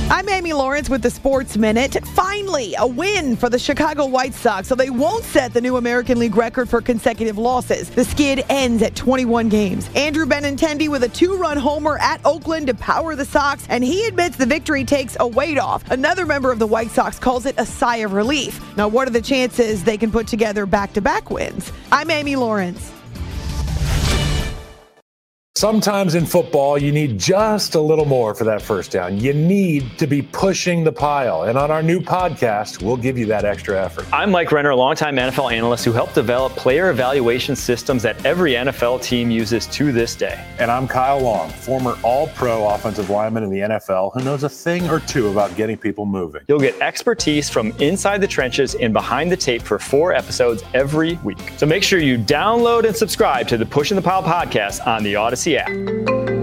I'm Amy Lawrence with the Sports Minute. Finally, a win for the Chicago White Sox, so they won't set the new American League record for consecutive losses. The skid ends at 21 games. Andrew Benintendi with a 2-run homer at Oakland to power the Sox, and he admits the victory takes a weight off. Another member of the White Sox calls it a sigh of relief. Now, what are the chances they can put together back-to-back wins? I'm Amy Lawrence. Sometimes in football, you need just a little more for that first down. You need to be pushing the pile. And on our new podcast, we'll give you that extra effort. I'm Mike Renner, a longtime NFL analyst who helped develop player evaluation systems that every NFL team uses to this day. And I'm Kyle Long, former all-pro offensive lineman in the NFL who knows a thing or two about getting people moving. You'll get expertise from inside the trenches and behind the tape for 4 episodes every week. So make sure you download and subscribe to the Pushing the Pile podcast on the Odyssey app.